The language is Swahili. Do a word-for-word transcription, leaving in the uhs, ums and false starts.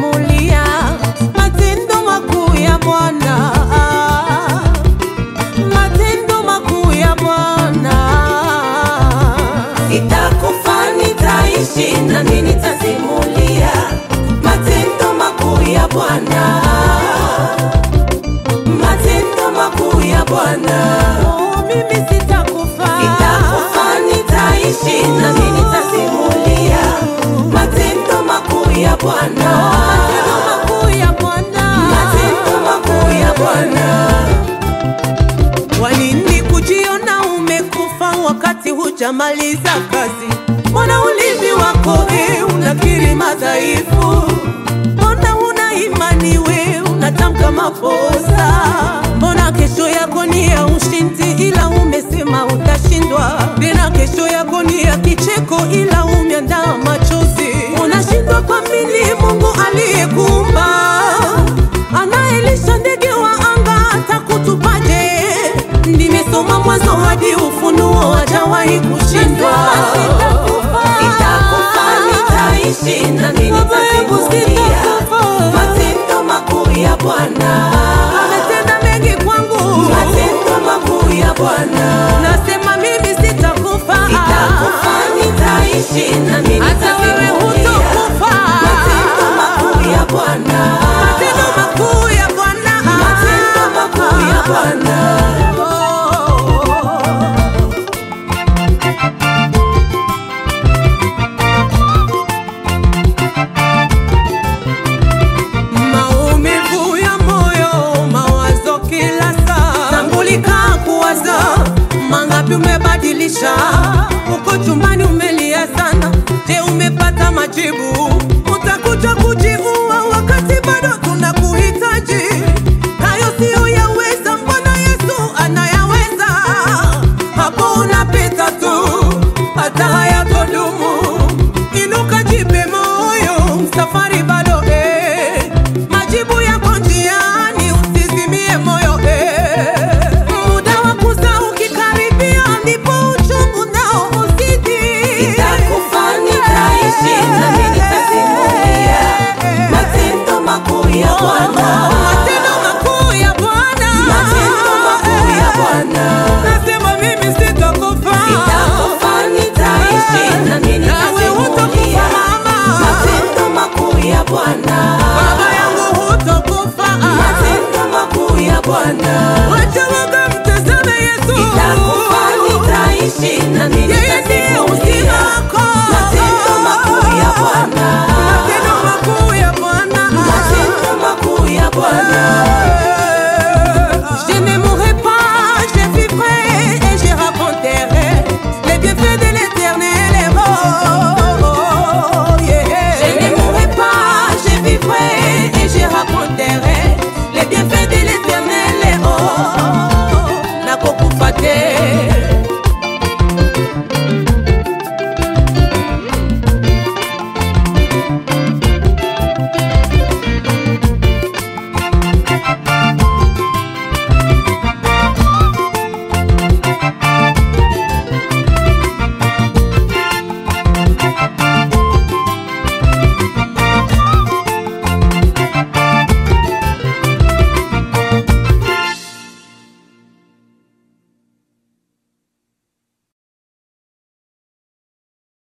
nitasimulia matendo makuu ya Bwana, matendo makuu ya Bwana. Nitakufa nitaishi nami nitasimulia matendo makuu ya Bwana, matendo makuu ya Bwana. Oh, mimi sitakufa, nitakufa nitaishi nami nitasimulia matendo makuu ya Bwana, matendo makuu ya Bwana, matendo makuu ya Bwana. Walini kujiona umekufa wakati hujamaliza kazi? Mbona ulimi wako eh, unakiri madhaifu? Mbona una imani we unatamka makosa? Mbona kesho yako ni ya ushindi ila umesema utashindwa? Tena kesho yako ni ya kicheko ila umeandaa machozi. Unashindwa kuamini Mungu aliyekuumba, anayelisha ndege wa anga, atakutupaje? Nimesoma Mwanzo hadi Ufunuo, hajawahi kushindwa. Nitakufa nitaishi nami nitasimulia matendo makuu ya Bwana, ametenda mengi kwangu, matendo makuu ya Bwana. Nasema mimi sitakufa, nitakufa nitaishi nami